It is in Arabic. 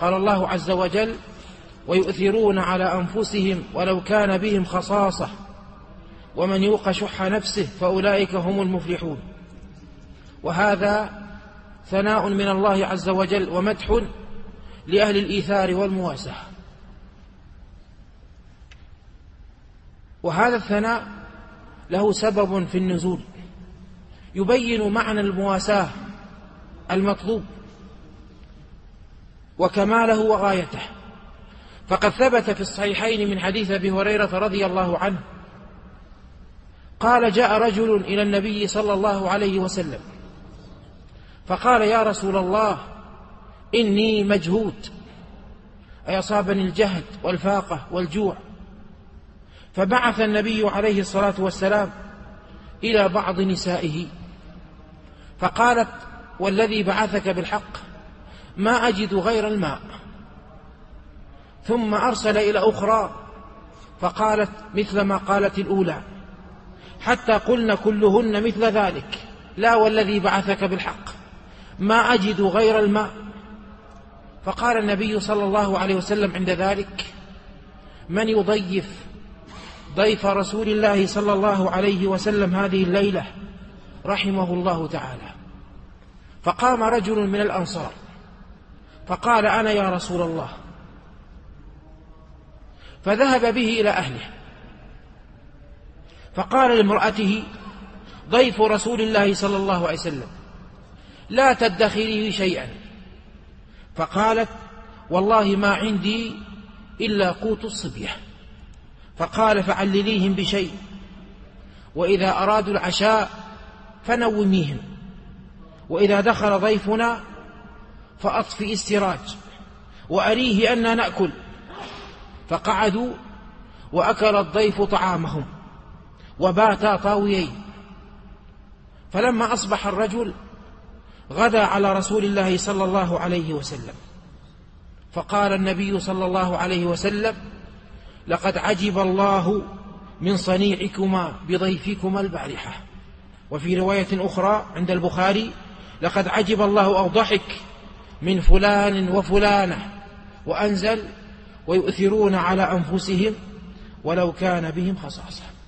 قال الله عز وجل: ويؤثرون على أنفسهم ولو كان بهم خصاصة ومن يوق شح نفسه فأولئك هم المفلحون. وهذا ثناء من الله عز وجل ومدح لأهل الإيثار والمواساة. وهذا الثناء له سبب في النزول يبين معنى المواساة المطلوب وكماله وغايته. فقد ثبت في الصحيحين من حديث أبي هريرة رضي الله عنه قال: جاء رجل إلى النبي صلى الله عليه وسلم فقال: يا رسول الله، إني مجهود، أي أصابني الجهد والفاقة والجوع. فبعث النبي عليه الصلاة والسلام إلى بعض نسائه فقالت: والذي بعثك بالحق ما أجد غير الماء. ثم أرسل إلى أخرى فقالت مثل ما قالت الأولى، حتى قلن كلهن مثل ذلك: لا والذي بعثك بالحق ما أجد غير الماء. فقال النبي صلى الله عليه وسلم عند ذلك: من يضيف ضيف رسول الله صلى الله عليه وسلم هذه الليلة رحمه الله تعالى. فقام رجل من الأنصار فقال: أنا يا رسول الله. فذهب به إلى أهله فقال لامرأته: ضيف رسول الله صلى الله عليه وسلم، لا تدخريه شيئا. فقالت: والله ما عندي إلا قوت الصبية. فقال: فعلليهم بشيء، وإذا أرادوا العشاء فنوميهم، وإذا دخل ضيفنا فأطفئ السراج وأريه أن نأكل. فقعدوا وأكل الضيف طعامهم وباتا طاويين. فلما أصبح الرجل غدا على رسول الله صلى الله عليه وسلم فقال النبي صلى الله عليه وسلم: لقد عجب الله من صنيعكما بضيفكما البارحة. وفي رواية أخرى عند البخاري: لقد عجب الله أو ضحك من فلان وفلانة. وأنزل: ويؤثرون على أنفسهم ولو كان بهم خصاصة.